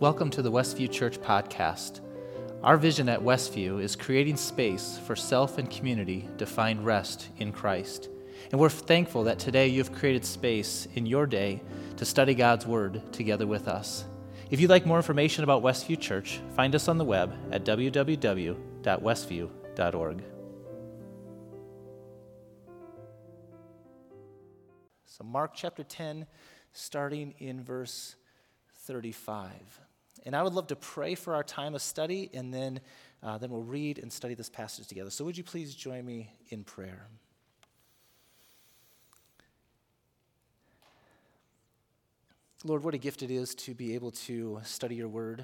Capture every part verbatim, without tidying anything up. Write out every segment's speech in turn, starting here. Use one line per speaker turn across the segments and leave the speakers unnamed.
Welcome to the Westview Church podcast. Our vision at Westview is creating space for self and community to find rest in Christ. And we're thankful that today you've created space in your day to study God's Word together with us. If you'd like more information about Westview Church, find us on the web at w w w dot westview dot org. So Mark chapter ten, starting in verse thirty-five. And I would love to pray for our time of study, and then, uh, then we'll read and study this passage together. So would you please join me in prayer? Lord, what a gift it is to be able to study your word.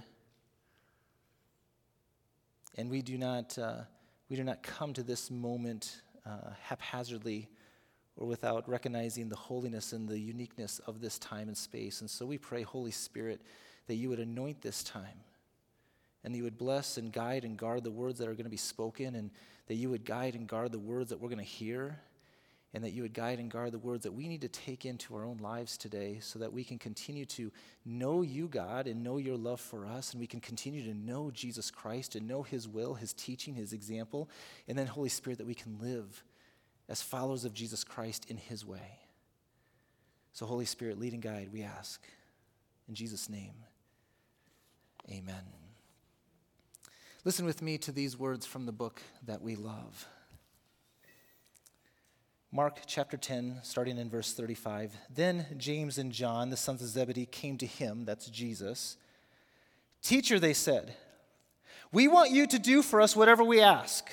And we do not, uh, we do not come to this moment uh, haphazardly or without recognizing the holiness and the uniqueness of this time and space. And so we pray, Holy Spirit, that you would anoint this time, and that you would bless and guide and guard the words that are going to be spoken, and that you would guide and guard the words that we're going to hear, and that you would guide and guard the words that we need to take into our own lives today so that we can continue to know you, God, and know your love for us, and we can continue to know Jesus Christ and know his will, his teaching, his example, and then, Holy Spirit, that we can live as followers of Jesus Christ in his way. So, Holy Spirit, lead and guide, we ask. In Jesus' name, amen. Listen with me to these words from the book that we love. Mark chapter ten, starting in verse thirty-five. Then James and John, the sons of Zebedee, came to him, that's Jesus. Teacher, they said, we want you to do for us whatever we ask.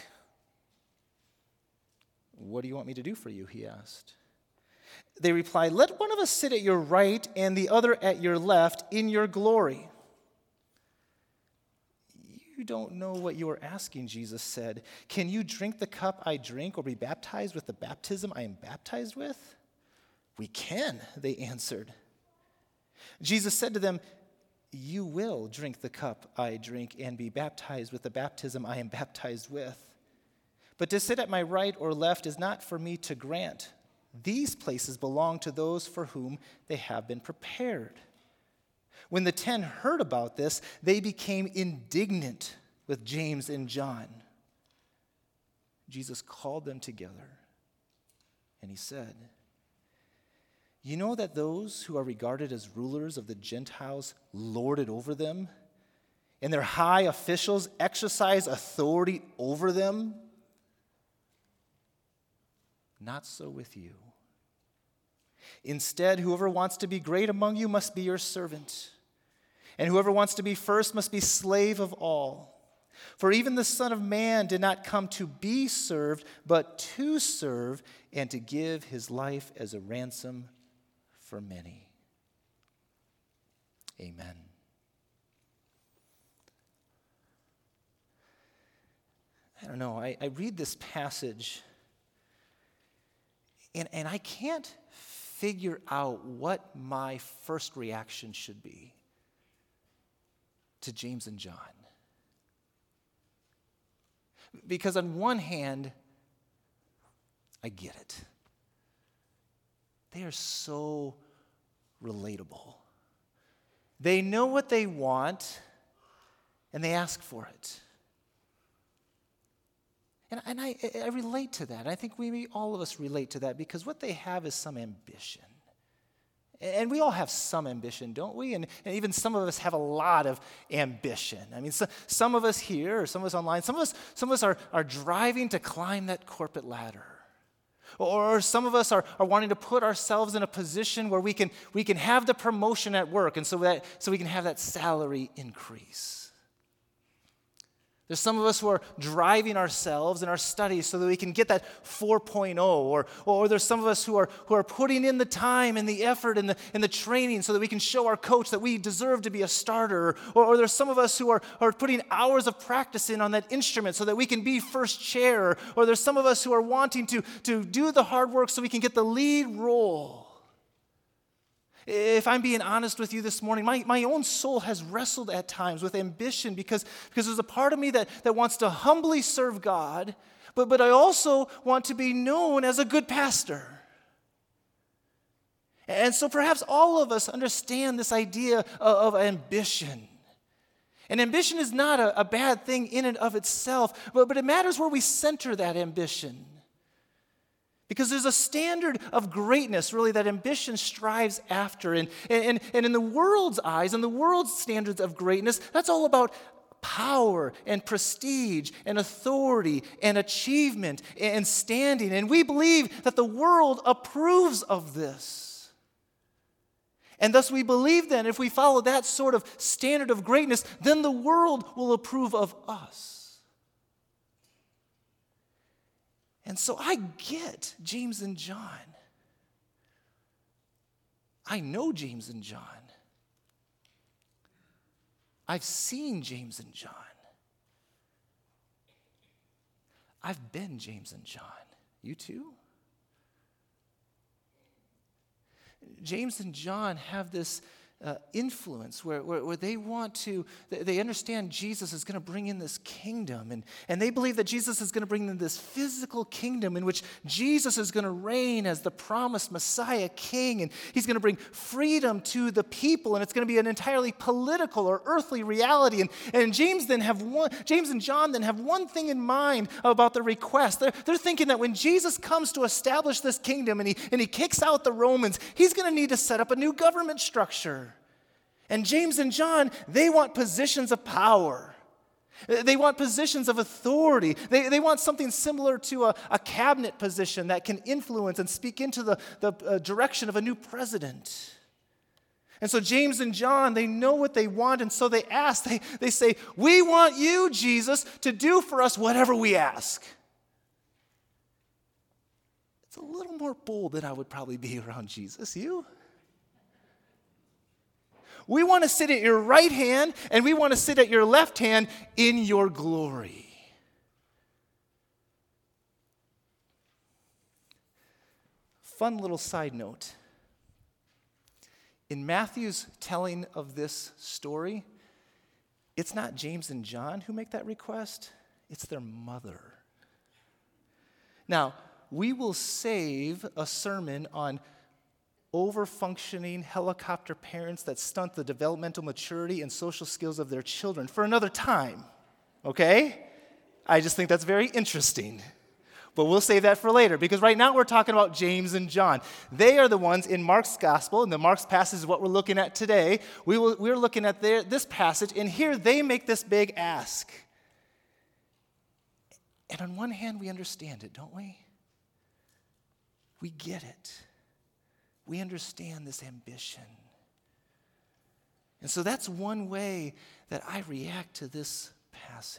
What do you want me to do for you? He asked. They replied, let one of us sit at your right and the other at your left in your glory. You don't know what you are asking, Jesus said. Can you drink the cup I drink or be baptized with the baptism I am baptized with? We can, they answered. Jesus said to them, you will drink the cup I drink and be baptized with the baptism I am baptized with. But to sit at my right or left is not for me to grant. These places belong to those for whom they have been prepared. When the ten heard about this, they became indignant with James and John. Jesus called them together, and he said, you know that those who are regarded as rulers of the Gentiles lord it over them, and their high officials exercise authority over them? Not so with you. Instead, whoever wants to be great among you must be your servant, and whoever wants to be first must be slave of all. For even the Son of Man did not come to be served, but to serve and to give his life as a ransom for many. Amen. I don't know, I, I read this passage, and, and I can't figure out what my first reaction should be to James and John. Because on one hand, I get it. They are so relatable. They know what they want, and they ask for it. And, and I, I relate to that. I think we, all of us relate to that because what they have is some ambition. And we all have some ambition, don't we? And, and even some of us have a lot of ambition. I mean, so, some of us here, or some of us online, some of us, some of us are, are driving to climb that corporate ladder. Or, or some of us are, are wanting to put ourselves in a position where we can, we can have the promotion at work, and so that so we can have that salary increase. There's some of us who are driving ourselves in our studies so that we can get that four point oh, or, or there's some of us who are who are putting in the time and the effort and the, and the training so that we can show our coach that we deserve to be a starter, or, or there's some of us who are, are putting hours of practice in on that instrument so that we can be first chair, or, or there's some of us who are wanting to, to do the hard work so we can get the lead role. If I'm being honest with you this morning, my, my own soul has wrestled at times with ambition because, because there's a part of me that, that wants to humbly serve God, but, but I also want to be known as a good pastor. And so perhaps all of us understand this idea of, of ambition. And ambition is not a, a bad thing in and of itself, but, but it matters where we center that ambition. Because there's a standard of greatness, really, that ambition strives after. And, and, and in the world's eyes, in the world's standards of greatness, that's all about power and prestige and authority and achievement and standing. And we believe that the world approves of this. And thus we believe then, if we follow that sort of standard of greatness, then the world will approve of us. And so I get James and John. I know James and John. I've seen James and John. I've been James and John. You too? James and John have this uh, influence where, where, where they want to, they understand Jesus is going to bring in this kingdom. And, and they believe that Jesus is going to bring in this physical kingdom in which Jesus is going to reign as the promised Messiah king. And he's going to bring freedom to the people. And it's going to be an entirely political or earthly reality. And, and James then have one, James and John then have one thing in mind about the request. They're, they're thinking that when Jesus comes to establish this kingdom and he, and he kicks out the Romans, he's going to need to set up a new government structure. And James and John, they want positions of power. They want positions of authority. They, they want something similar to a, a cabinet position that can influence and speak into the, the uh, direction of a new president. And so James and John, they know what they want, and so they ask, they, they say, we want you, Jesus, to do for us whatever we ask. It's a little more bold than I would probably be around Jesus. You? We want to sit at your right hand, and we want to sit at your left hand in your glory. Fun little side note. In Matthew's telling of this story, it's not James and John who make that request, it's their mother. Now, we will save a sermon on over-functioning helicopter parents that stunt the developmental maturity and social skills of their children for another time, okay? I just think that's very interesting. But we'll save that for later, because right now we're talking about James and John. They are the ones in Mark's gospel, and the Mark's passage is what we're looking at today. We will, we're looking at their, this passage, and here they make this big ask. And on one hand, we understand it, don't we? We get it. We understand this ambition. And so that's one way that I react to this passage.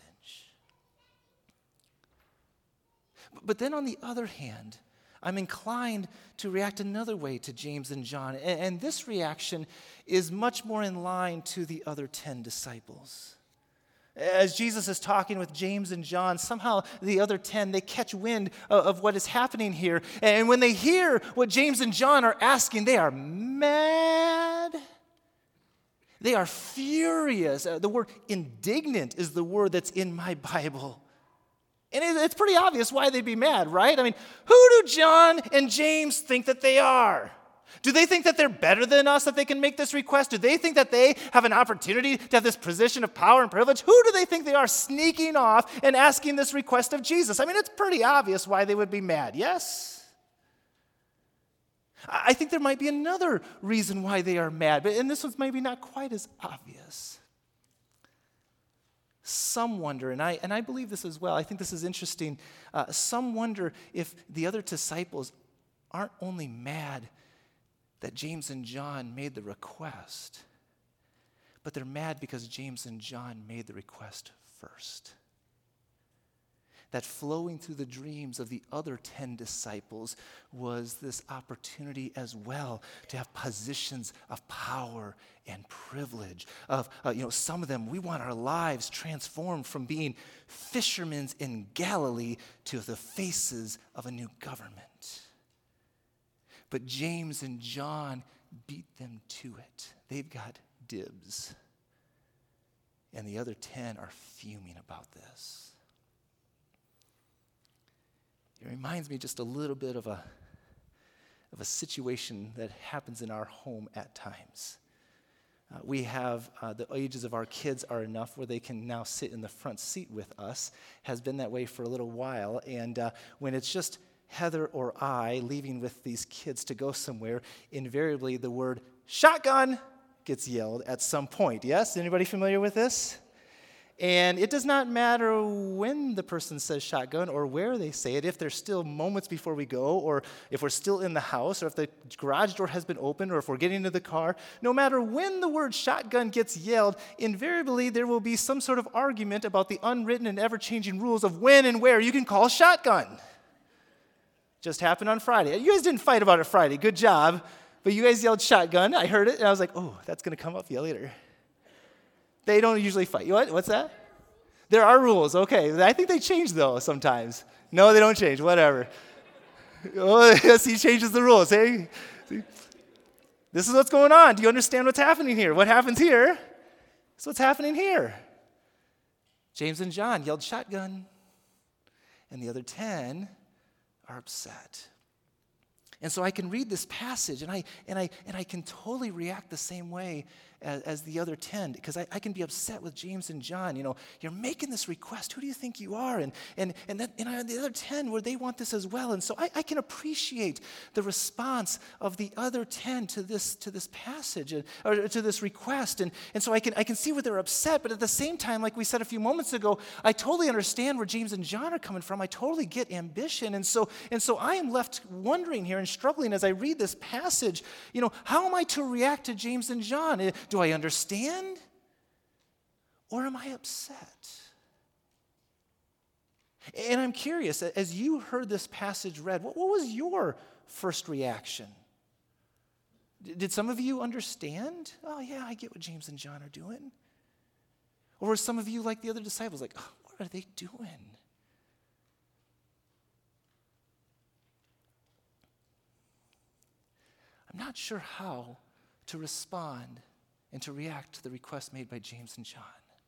But then on the other hand, I'm inclined to react another way to James and John. And, and this reaction is much more in line to the other ten disciples. As Jesus is talking with James and John, somehow the other ten, they catch wind of, of what is happening here. And when they hear what James and John are asking, they are mad. They are furious. Uh, the word indignant is the word that's in my Bible. And it, it's pretty obvious why they'd be mad, right? I mean, who do John and James think that they are? Do they think that they're better than us, that they can make this request? Do they think that they have an opportunity to have this position of power and privilege? Who do they think they are, sneaking off and asking this request of Jesus? I mean, it's pretty obvious why they would be mad, yes? I think there might be another reason why they are mad, but and this one's maybe not quite as obvious. Some wonder, and I, and I believe this as well, I think this is interesting, uh, some wonder if the other disciples aren't only mad that James and John made the request, but they're mad because James and John made the request first. That flowing through the dreams of the other ten disciples was this opportunity as well to have positions of power and privilege. Of uh, you know, some of them, we want our lives transformed from being fishermen in Galilee to the faces of a new government. But James and John beat them to it. They've got dibs. And the other ten are fuming about this. It reminds me just a little bit of a, of a situation that happens in our home at times. Uh, we have uh, the ages of our kids are enough where they can now sit in the front seat with us. Has been that way for a little while. And uh, when it's just Heather or I leaving with these kids to go somewhere, invariably the word shotgun gets yelled at some point. Yes? Anybody familiar with this? And it does not matter when the person says shotgun or where they say it, if there's still moments before we go, or if we're still in the house, or if the garage door has been opened, or if we're getting into the car. No matter when the word shotgun gets yelled, invariably there will be some sort of argument about the unwritten and ever-changing rules of when and where you can call shotgun. Just happened on Friday. You guys didn't fight about it Friday. Good job. But you guys yelled shotgun. I heard it, and I was like, oh, that's going to come up yeah, later. They don't usually fight. What? What's that? There are rules. Okay. I think they change, though, sometimes. No, they don't change. Whatever. Oh, yes, he changes the rules. Hey, see? This is what's going on. Do you understand what's happening here? What happens here is what's happening here. James and John yelled shotgun, and the other ten are upset. And so I can read this passage, and I and I and I can totally react the same way as, as the other ten, because I, I can be upset with James and John. You know, you're making this request. Who do you think you are? And and and, that, and I, the other ten, where they want this as well. And so I, I can appreciate the response of the other ten to this to this passage, or, or to this request. And and so I can I can see where they're upset, but at the same time, like we said a few moments ago, I totally understand where James and John are coming from. I totally get ambition, and so and so I am left wondering here and struggling as I read this passage. You know, how am I to react to James and John? Do I understand, or am I upset? And I'm curious, as you heard this passage read, what, what was your first reaction? Did some of you understand? Oh, yeah, I get what James and John are doing. Or were some of you like the other disciples, like, oh, what are they doing? I'm not sure how to respond and to react to the request made by James and John.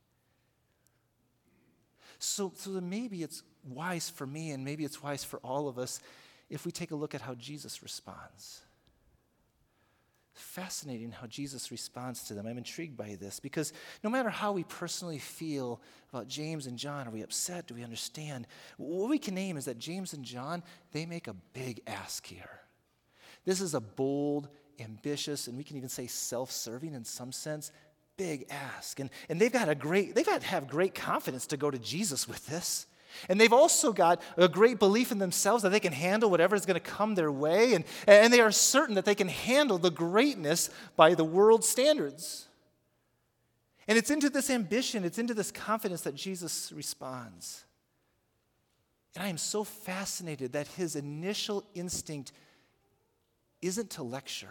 So, so then maybe it's wise for me, and maybe it's wise for all of us, if we take a look at how Jesus responds. Fascinating how Jesus responds to them. I'm intrigued by this, because no matter how we personally feel about James and John, are we upset? Do we understand? What we can name is that James and John, they make a big ask here. This is a bold, ambitious, and we can even say self-serving in some sense, big ask. And, and they've got a great, they've got to have great confidence to go to Jesus with this. And they've also got a great belief in themselves that they can handle whatever is going to come their way. And, and they are certain that they can handle the greatness by the world's standards. And it's into this ambition, it's into this confidence that Jesus responds. And I am so fascinated that his initial instinct isn't to lecture.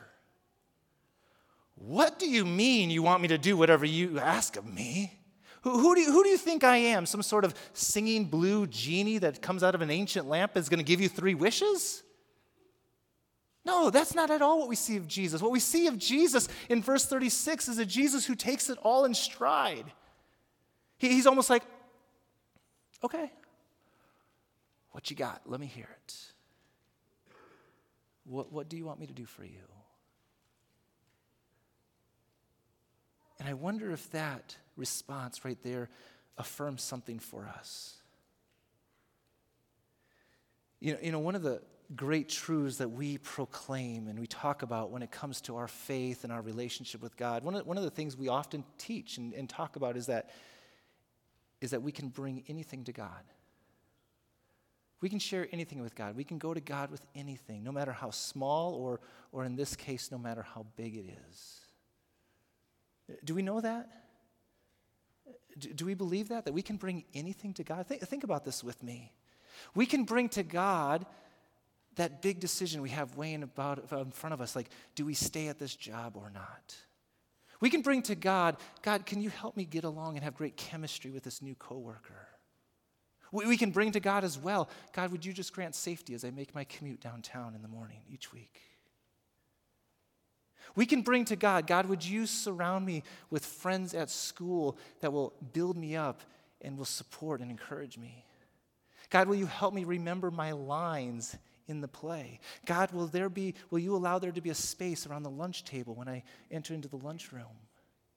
What do you mean you want me to do whatever you ask of me? Who, who, do you, who do you think I am? Some sort of singing blue genie that comes out of an ancient lamp and is going to give you three wishes? No, that's not at all what we see of Jesus. What we see of Jesus in verse thirty-six is a Jesus who takes it all in stride. He, he's almost like, okay, what you got? Let me hear it. What, what do you want me to do for you? And I wonder if that response right there affirms something for us. You know, you know, one of the great truths that we proclaim and we talk about when it comes to our faith and our relationship with God, one of, one of the things we often teach and, and talk about is that, is that we can bring anything to God. We can share anything with God. We can go to God with anything, no matter how small or, or in this case, no matter how big it is. Do we know that? Do, do we believe that? That we can bring anything to God? Think, think about this with me. We can bring to God that big decision we have weighing about in front of us, like, do we stay at this job or not? We can bring to God, God, can you help me get along and have great chemistry with this new coworker? We, we can bring to God as well, God, would you just grant safety as I make my commute downtown in the morning each week? We can bring to God, God, would you surround me with friends at school that will build me up and will support and encourage me? God, will you help me remember my lines in the play? God, will there be, will you allow there to be a space around the lunch table when I enter into the lunchroom?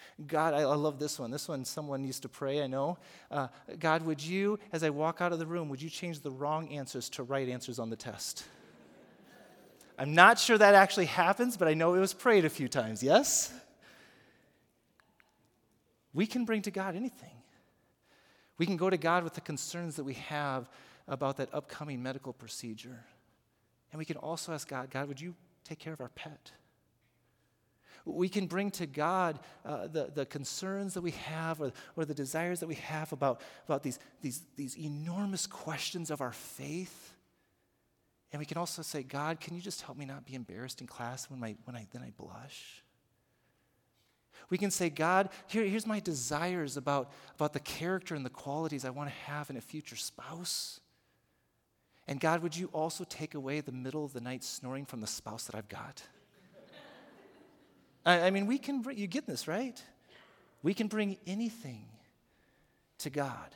God, I, I love this one. This one someone used to pray, I know. Uh, God, would you, as I walk out of the room, would you change the wrong answers to right answers on the test? I'm not sure that actually happens, but I know it was prayed a few times, yes? We can bring to God anything. We can go to God with the concerns that we have about that upcoming medical procedure. And we can also ask God, God, would you take care of our pet? We can bring to God uh, the, the concerns that we have or, or the desires that we have about, about these, these, these enormous questions of our faith. And we can also say, God, can you just help me not be embarrassed in class when, my, when I, then I blush? We can say, God, here, here's my desires about, about the character and the qualities I want to have in a future spouse. And God, would you also take away the middle of the night snoring from the spouse that I've got? I, I mean, we can, bring, you get this, right? We can bring anything to God.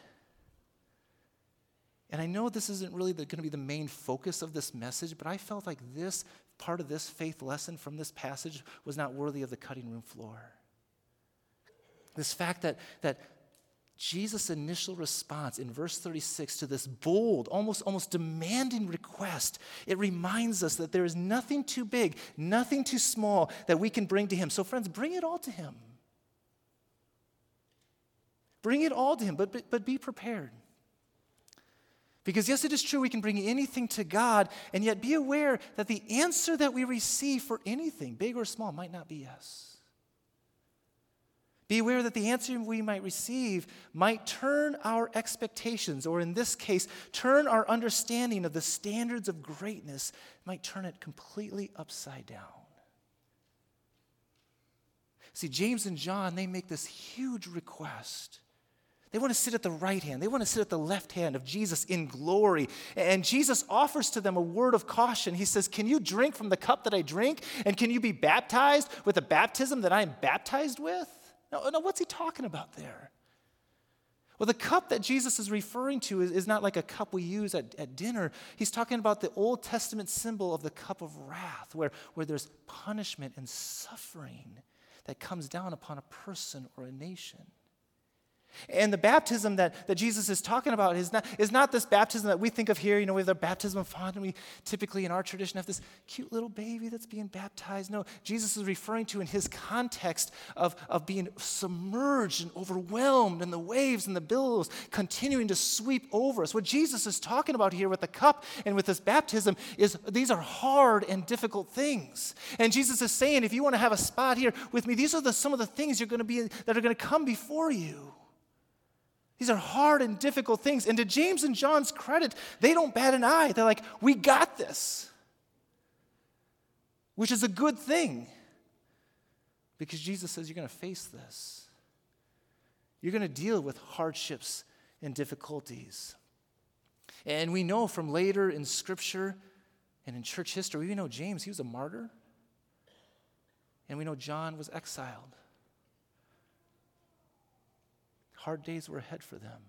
And I know this isn't really going to be the main focus of this message, but I felt like this part of this faith lesson from this passage was not worthy of the cutting room floor. This fact that, that Jesus' initial response in verse thirty-six to this bold, almost, almost demanding request, it reminds us that there is nothing too big, nothing too small that we can bring to him. So friends, bring it all to him. Bring it all to him, but, but, but be prepared. Because yes, it is true we can bring anything to God, and yet be aware that the answer that we receive for anything, big or small, might not be yes. Be aware that the answer we might receive might turn our expectations, or in this case, turn our understanding of the standards of greatness, might turn it completely upside down. See, James and John, they make this huge request. They want to sit at the right hand. They want to sit at the left hand of Jesus in glory. And Jesus offers to them a word of caution. He says, can you drink from the cup that I drink? And can you be baptized with the baptism that I am baptized with? No, no, what's he talking about there? Well, the cup that Jesus is referring to is, is not like a cup we use at, at dinner. He's talking about the Old Testament symbol of the cup of wrath, where, where there's punishment and suffering that comes down upon a person or a nation. And the baptism that, that Jesus is talking about is not, is not this baptism that we think of here. You know, we have the baptism of font, and we typically in our tradition have this cute little baby that's being baptized. No, Jesus is referring to in his context of, of being submerged and overwhelmed in the waves and the billows continuing to sweep over us. What Jesus is talking about here with the cup and with this baptism is these are hard and difficult things. And Jesus is saying, if you want to have a spot here with me, these are the, some of the things you're going to be that are going to come before you. These are hard and difficult things. And to James and John's credit, they don't bat an eye. They're like, we got this. Which is a good thing. Because Jesus says you're going to face this. You're going to deal with hardships and difficulties. And we know from later in Scripture and in church history, we know James, he was a martyr. And we know John was exiled. Hard days were ahead for them.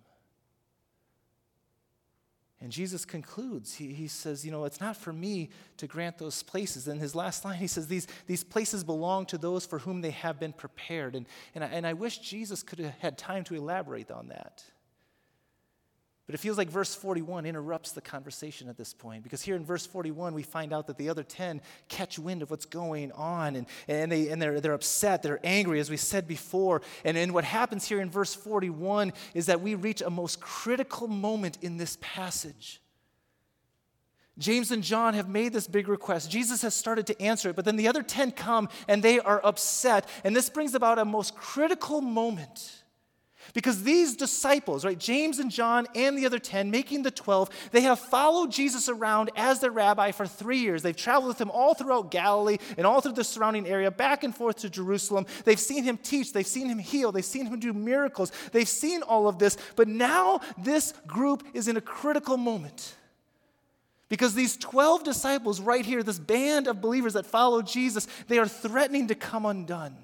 And Jesus concludes, he, he says, you know, it's not for me to grant those places. In his last line, he says, these, these places belong to those for whom they have been prepared. And, and, I, and I wish Jesus could have had time to elaborate on that. But it feels like verse forty-one interrupts the conversation at this point. Because here in verse forty-one, we find out that the other ten catch wind of what's going on. And, and, they, and they're, they're upset, they're angry, as we said before. And, and what happens here in verse forty-one is that we reach a most critical moment in this passage. James and John have made this big request. Jesus has started to answer it. But then the other ten come and they are upset. And this brings about a most critical moment. Because these disciples, right, James and John and the other ten, making the twelve, they have followed Jesus around as their rabbi for three years. They've traveled with him all throughout Galilee and all through the surrounding area, back and forth to Jerusalem. They've seen him teach. They've seen him heal. They've seen him do miracles. They've seen all of this. But now this group is in a critical moment. Because these twelve disciples right here, this band of believers that follow Jesus, they are threatening to come undone.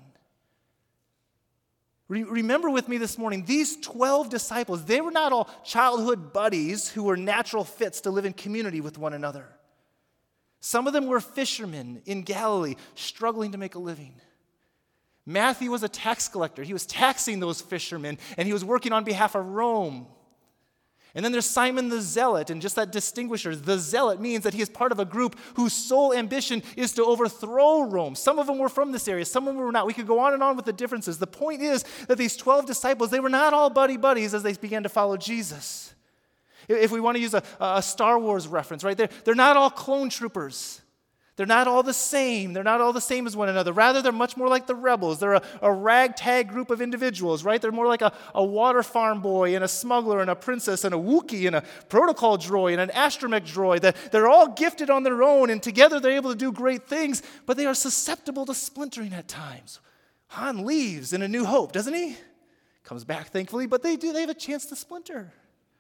Remember with me this morning, these twelve disciples, they were not all childhood buddies who were natural fits to live in community with one another. Some of them were fishermen in Galilee, struggling to make a living. Matthew was a tax collector. He was taxing those fishermen, and he was working on behalf of Rome. And then there's Simon the Zealot, and just that distinguisher, the Zealot means that he is part of a group whose sole ambition is to overthrow Rome. Some of them were from this area, some of them were not. We could go on and on with the differences. The point is that these twelve disciples, they were not all buddy-buddies as they began to follow Jesus. If we want to use a, a Star Wars reference, right, they're, they're not all clone troopers. They're not all the same. They're not all the same as one another. Rather, they're much more like the rebels. They're a, a ragtag group of individuals, right? They're more like a, a water farm boy and a smuggler and a princess and a Wookiee and a protocol droid and an astromech droid. That they're all gifted on their own, and together they're able to do great things, but they are susceptible to splintering at times. Han leaves in A New Hope, doesn't he? Comes back, thankfully, but they do. They have a chance to splinter.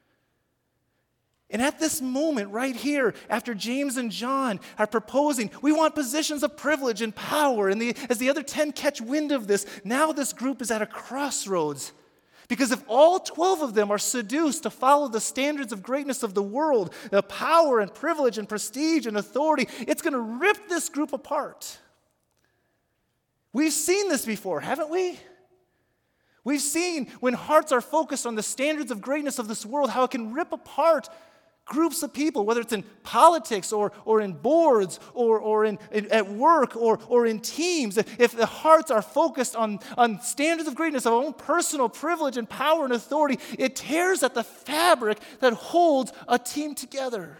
And at this moment right here, after James and John are proposing, we want positions of privilege and power. And the, as the other ten catch wind of this, now this group is at a crossroads. Because if all twelve of them are seduced to follow the standards of greatness of the world, the power and privilege and prestige and authority, it's going to rip this group apart. We've seen this before, haven't we? We've seen when hearts are focused on the standards of greatness of this world, how it can rip apart groups of people, whether it's in politics or, or in boards or, or in, in, at work or, or in teams. If the hearts are focused on, on standards of greatness, of our own personal privilege and power and authority, it tears at the fabric that holds a team together.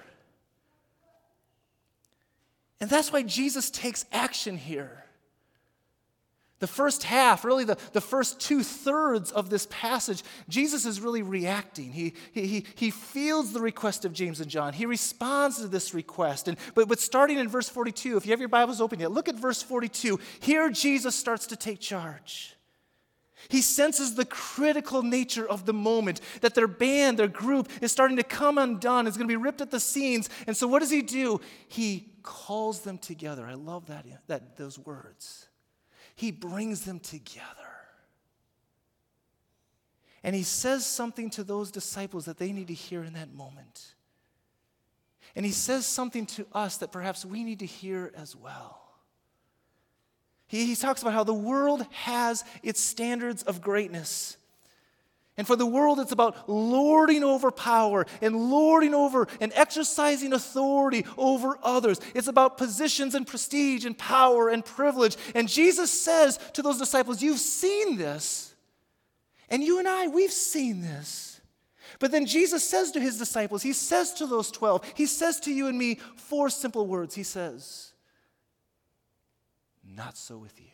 And that's why Jesus takes action here. The first half, really the, the first two-thirds of this passage, Jesus is really reacting. He, he, he feels the request of James and John. He responds to this request. And, but, but starting in verse forty-two, if you have your Bibles open yet, look at verse forty-two. Here Jesus starts to take charge. He senses the critical nature of the moment, that their band, their group is starting to come undone. It's going to be ripped at the seams. And so what does he do? He calls them together. I love that, that those words. He brings them together. And he says something to those disciples that they need to hear in that moment. And he says something to us that perhaps we need to hear as well. He, he talks about how the world has its standards of greatness. And for the world, it's about lording over power and lording over and exercising authority over others. It's about positions and prestige and power and privilege. And Jesus says to those disciples, you've seen this. And you and I, we've seen this. But then Jesus says to his disciples, he says to those twelve, he says to you and me four simple words. He says, not so with you.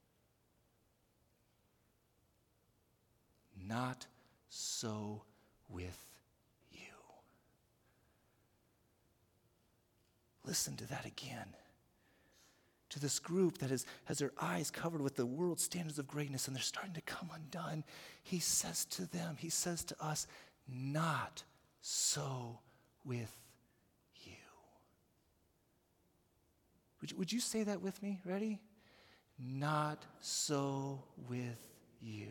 Not so with you. Listen to that again. To this group that is, has their eyes covered with the world's standards of greatness and they're starting to come undone, he says to them, he says to us, not so with you. Would you, would you say that with me? Ready? Not so with you.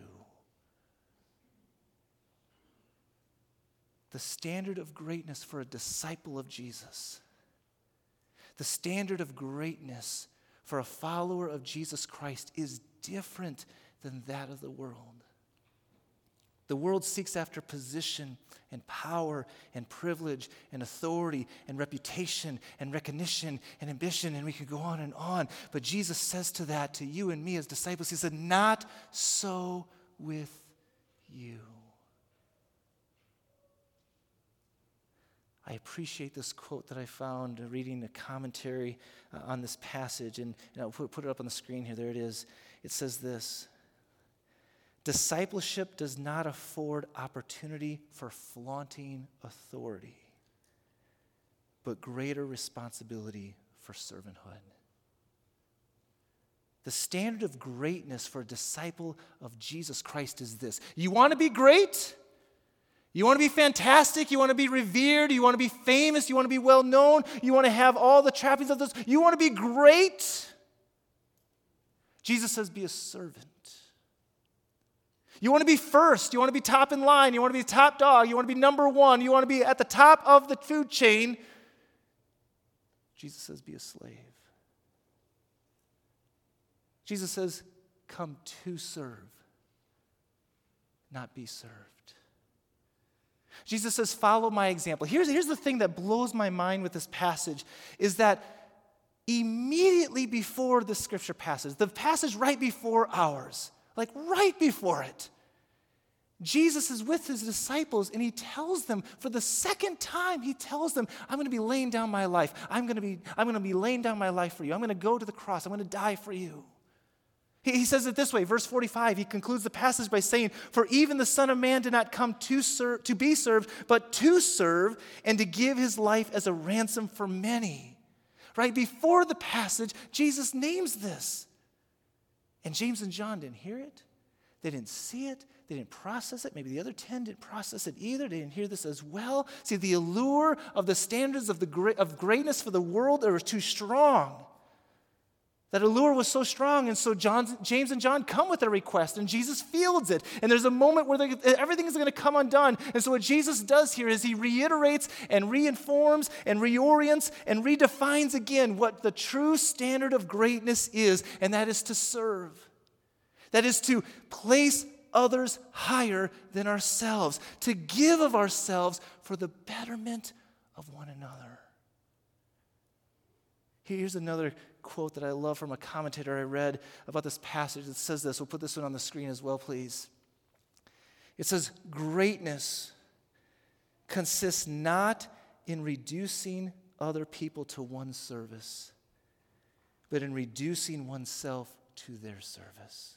The standard of greatness for a disciple of Jesus, the standard of greatness for a follower of Jesus Christ is different than that of the world. The world seeks after position and power and privilege and authority and reputation and recognition and ambition, and we could go on and on. But Jesus says to that, to you and me as disciples, he said, not so with you. I appreciate this quote that I found reading a commentary uh, on this passage, and, and I'll put, put it up on the screen here. There it is. It says this: discipleship does not afford opportunity for flaunting authority, but greater responsibility for servanthood. The standard of greatness for a disciple of Jesus Christ is this. You want to be great? You want to be fantastic? You want to be revered? You want to be famous? You want to be well known? You want to have all the trappings of this? You want to be great? Jesus says, be a servant. You want to be first. You want to be top in line. You want to be top dog. You want to be number one. You want to be at the top of the food chain. Jesus says, be a slave. Jesus says, come to serve, not be served. Jesus says, follow my example. Here's, here's the thing that blows my mind with this passage is that immediately before the scripture passage, the passage right before ours, like right before it, Jesus is with his disciples and he tells them for the second time, he tells them, I'm going to be laying down my life. I'm going to be, I'm going to be laying down my life for you. I'm going to go to the cross. I'm going to die for you. He, he says it this way, verse forty-five, he concludes the passage by saying, for even the Son of Man did not come to serve, to be served, but to serve and to give his life as a ransom for many. Right before the passage, Jesus names this. And James and John didn't hear it. They didn't see it. They didn't process it. Maybe the other ten didn't process it either. They didn't hear this as well. See, the allure of the standards of, the great, of greatness for the world are too strong. That allure was so strong, and so John, James and John come with their request, and Jesus fields it. And there's a moment where they, everything is going to come undone. And so what Jesus does here is he reiterates and reinforms and reorients and redefines again what the true standard of greatness is, and that is to serve. That is to place others higher than ourselves, to give of ourselves for the betterment of one another. Here's another quote that I love from a commentator I read about this passage. It says this. We'll put this one on the screen as well, please. It says, greatness consists not in reducing other people to one's service, but in reducing oneself to their service.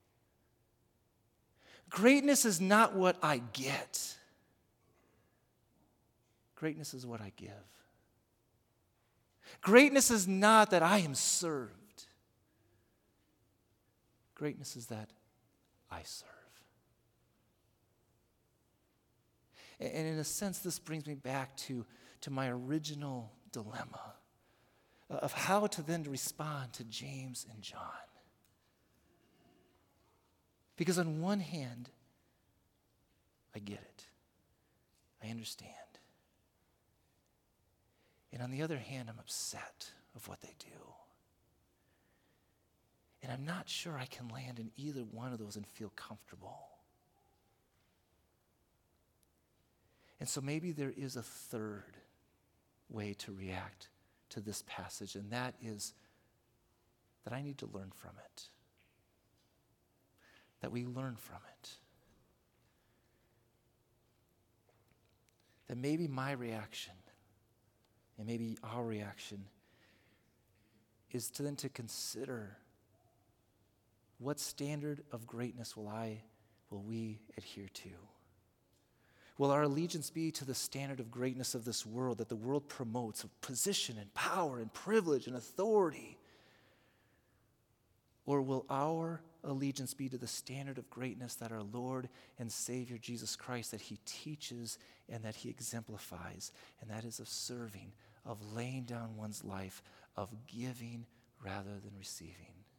Greatness is not what I get. Greatness is what I give. Greatness is not that I am served. Greatness is that I serve. And in a sense, this brings me back to, to my original dilemma of how to then respond to James and John. Because on one hand, I get it. I understand. And on the other hand, I'm upset of what they do. And I'm not sure I can land in either one of those and feel comfortable. And so maybe there is a third way to react to this passage, and that is that I need to learn from it. That we learn from it. That maybe my reaction, and maybe our reaction, is to then to consider what standard of greatness will I, will we adhere to? Will our allegiance be to the standard of greatness of this world that the world promotes, of position and power and privilege and authority? Or will our allegiance be to the standard of greatness that our Lord and Savior Jesus Christ, that he teaches and that he exemplifies, and that is of serving, of laying down one's life, of giving rather than receiving?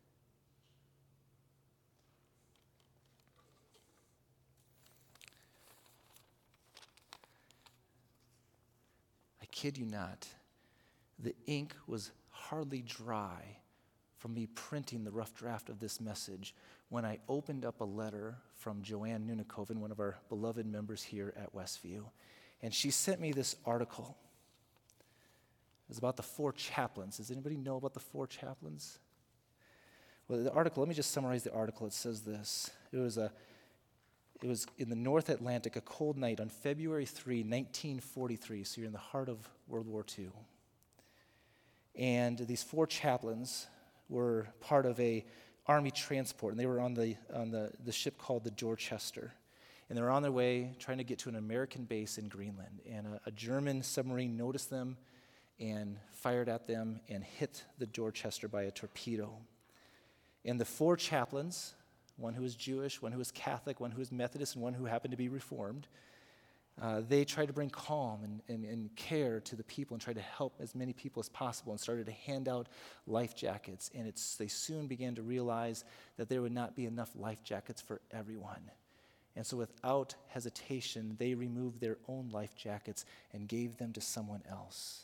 I kid you not, the ink was hardly dry from me printing the rough draft of this message when I opened up a letter from Joanne Nunikoven, one of our beloved members here at Westview. And she sent me this article. It was about the four chaplains. Does anybody know about the four chaplains? Well, the article, let me just summarize the article. It says this. It was a It was in the North Atlantic, a cold night on February third, nineteen forty-three, so you're in the heart of World War Two. And these four chaplains were part of a army transport, and they were on the on the, the ship called the Dorchester. And they were on their way trying to get to an American base in Greenland. And a, a German submarine noticed them and fired at them and hit the Dorchester by a torpedo. And the four chaplains, one who was Jewish, one who was Catholic, one who was Methodist, and one who happened to be Reformed, uh, they tried to bring calm and, and, and care to the people and tried to help as many people as possible and started to hand out life jackets. And it's, they soon began to realize that there would not be enough life jackets for everyone. And so without hesitation, they removed their own life jackets and gave them to someone else.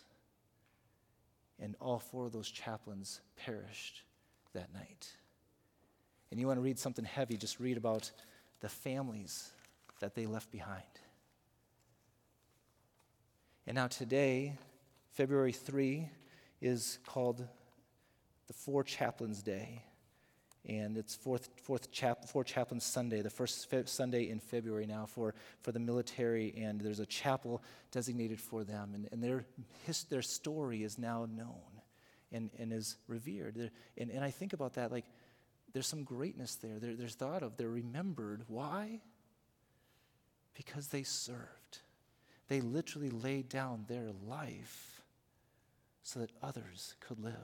And all four of those chaplains perished that night. And you want to read something heavy, just read about the families that they left behind. And now today, February third, is called the Four Chaplains Day. And it's fourth, fourth chap, Four Chaplains Sunday, the first fe- Sunday in February now for, for the military, and there's a chapel designated for them. And, and their, his, their story is now known and, and is revered. And, and I think about that, like, there's some greatness there. there. There's thought of, they're remembered. Why? Because they served. They literally laid down their life so that others could live.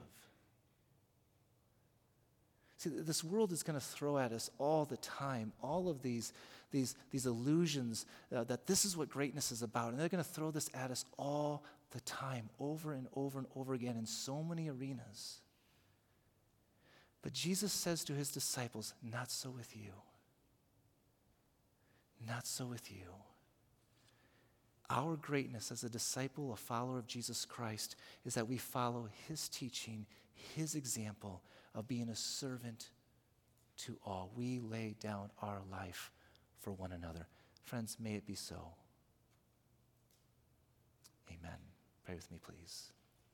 See, this world is going to throw at us all the time all of these, these, these illusions uh, that this is what greatness is about. And they're going to throw this at us all the time, over and over and over again in so many arenas. But Jesus says to his disciples, not so with you. Not so with you. Our greatness as a disciple, a follower of Jesus Christ, is that we follow his teaching, his example of being a servant to all. We lay down our life for one another. Friends, may it be so. Amen. Pray with me, please.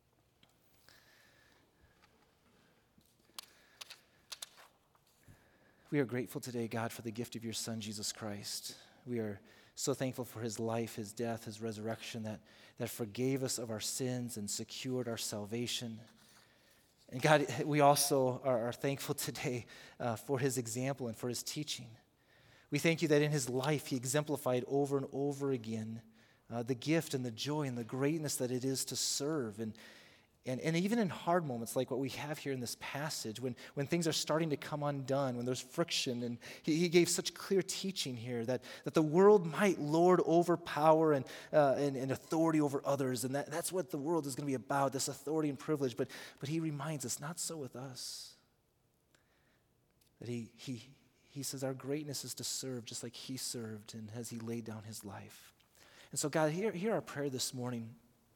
We are grateful today, God, for the gift of your Son, Jesus Christ. We are so thankful for his life, his death, his resurrection that, that forgave us of our sins and secured our salvation. And God, we also are, are thankful today uh, for his example and for his teaching. We thank you that in his life he exemplified over and over again uh, the gift and the joy and the greatness that it is to serve. And, and, and even in hard moments like what we have here in this passage, when, when things are starting to come undone, when there's friction, and he, he gave such clear teaching here that, that the world might lord over power and, uh, and, and authority over others, and that, that's what the world is going to be about, this authority and privilege. But, but he reminds us, not so with us. That he, he, he says our greatness is to serve just like he served and as he laid down his life. And so God, hear, hear our prayer this morning.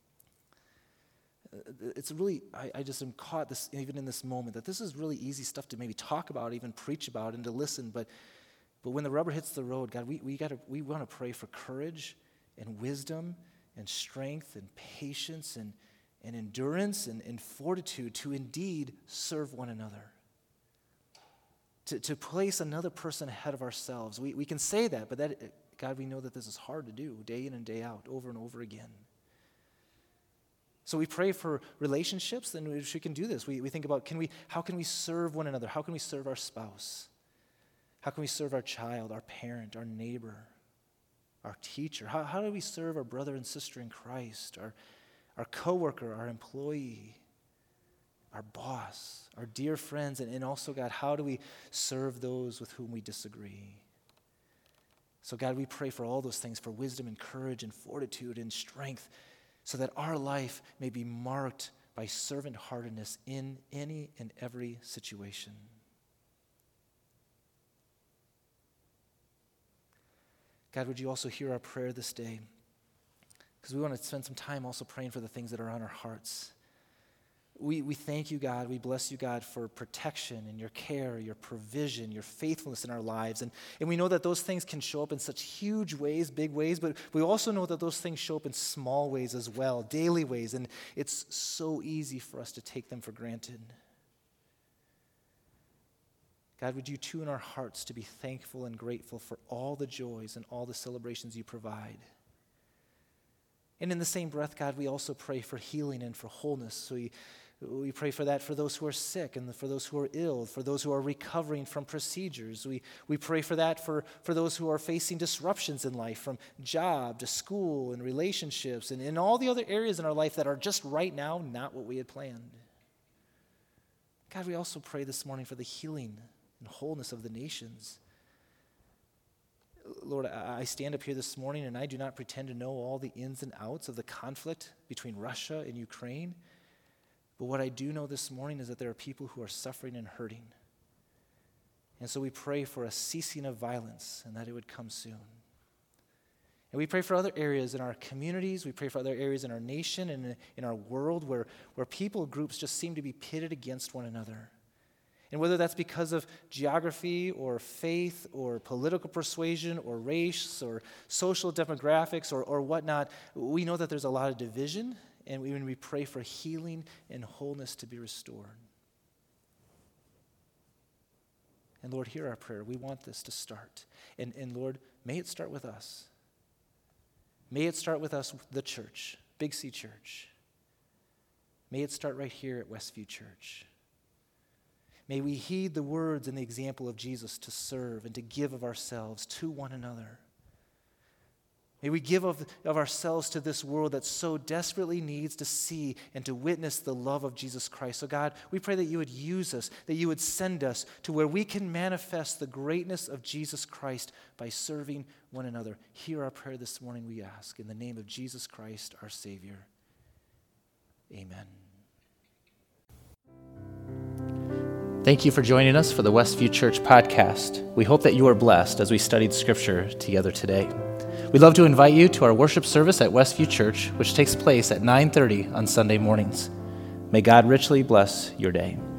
It's really, I, I just am caught this even in this moment, that this is really easy stuff to maybe talk about, even preach about, and to listen. But but when the rubber hits the road, God, we we gotta we want to pray for courage and wisdom and strength and patience and, and endurance and, and fortitude to indeed serve one another. To to place another person ahead of ourselves. We we can say that, but that God, we know that this is hard to do day in and day out, over and over again. So we pray for relationships, and we can do this. We, we think about, can we, how can we serve one another? How can we serve our spouse? How can we serve our child, our parent, our neighbor, our teacher? How, how do we serve our brother and sister in Christ, our, our coworker, our employee, our boss, our dear friends? And, and also, God, how do we serve those with whom we disagree? So, God, we pray for all those things, for wisdom and courage and fortitude and strength, so that our life may be marked by servant-heartedness in any and every situation. God, would you also hear our prayer this day? Because we want to spend some time also praying for the things that are on our hearts. We, we thank you, God. We bless you, God, for protection and your care, your provision, your faithfulness in our lives. And, and we know that those things can show up in such huge ways, big ways, but we also know that those things show up in small ways as well, daily ways. And it's so easy for us to take them for granted. God, would you tune our hearts to be thankful and grateful for all the joys and all the celebrations you provide. And in the same breath, God, we also pray for healing and for wholeness. So we, we pray for that for those who are sick and for those who are ill, for those who are recovering from procedures. We, we pray for that for, for those who are facing disruptions in life, from job to school and relationships and in all the other areas in our life that are just right now not what we had planned. God, we also pray this morning for the healing and wholeness of the nations. Lord, I stand up here this morning and I do not pretend to know all the ins and outs of the conflict between Russia and Ukraine. But what I do know this morning is that there are people who are suffering and hurting. And so we pray for a ceasing of violence and that it would come soon. And we pray for other areas in our communities. We pray for other areas in our nation and in our world where, where people groups just seem to be pitted against one another. And whether that's because of geography or faith or political persuasion or race or social demographics or, or whatnot, we know that there's a lot of division, and we, when we pray for healing and wholeness to be restored. And Lord, hear our prayer. We want this to start. And, and Lord, may it start with us. May it start with us, the church, Big C Church. May it start right here at Westview Church. May we heed the words and the example of Jesus to serve and to give of ourselves to one another. May we give of, of ourselves to this world that so desperately needs to see and to witness the love of Jesus Christ. So God, we pray that you would use us, that you would send us to where we can manifest the greatness of Jesus Christ by serving one another. Hear our prayer this morning, we ask, in the name of Jesus Christ, our Savior. Amen. Thank you for joining us for the Westview Church podcast. We hope that you are blessed as we studied Scripture together today. We'd love to invite you to our worship service at Westview Church, which takes place at nine thirty on Sunday mornings. May God richly bless your day.